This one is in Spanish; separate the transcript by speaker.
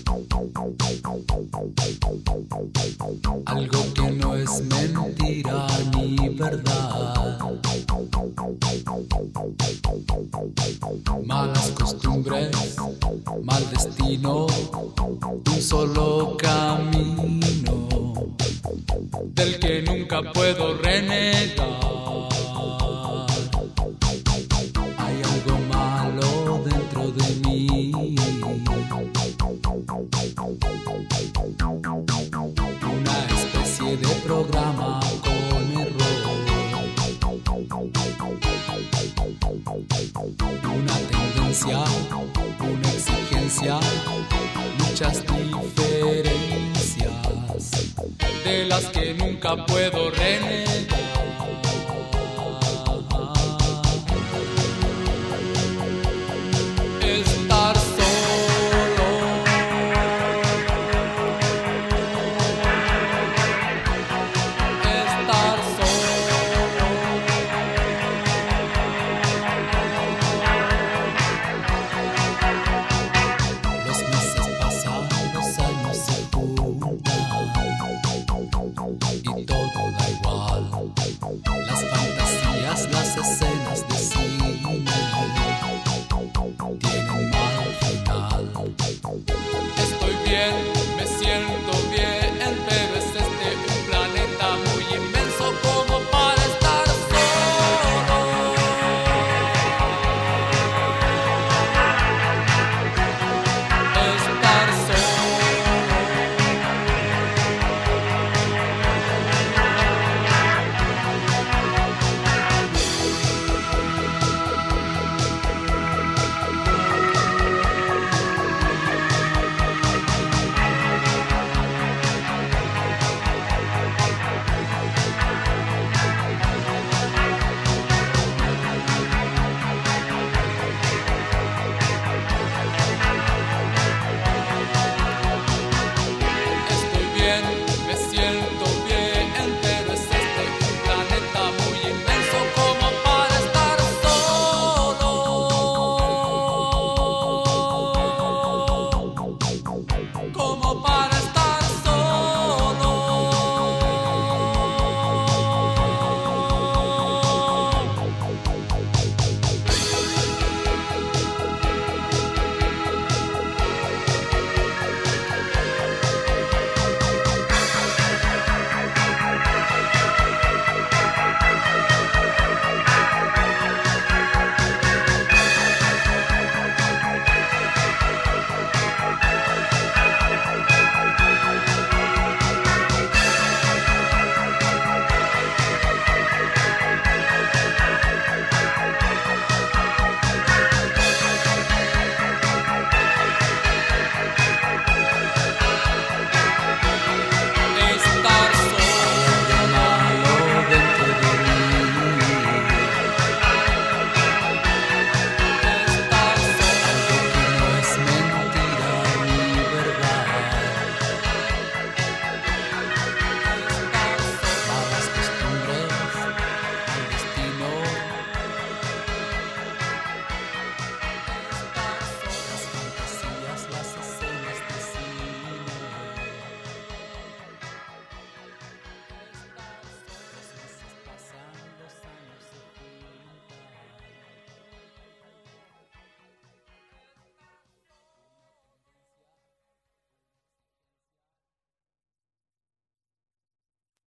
Speaker 1: Algo que no es mentira ni verdad. Malas costumbres, mal destino, un solo camino del que nunca puedo renegar. Hay algo malo dentro de mí, una especie de programa con error, una tendencia, una exigencia, muchas diferencias de las que nunca puedo renegar. Estar solo, estar solo. Los meses pasan, los años se juntan y todo da igual. Las fantasías, las escenas de cine tienen mal final. Estoy bien, me siento bien, pero es este un planeta muy inmenso como para estar solo. Estar solo. Estoy bien, me siento bien, pero es este un planeta muy inmenso como para estar solo. Como para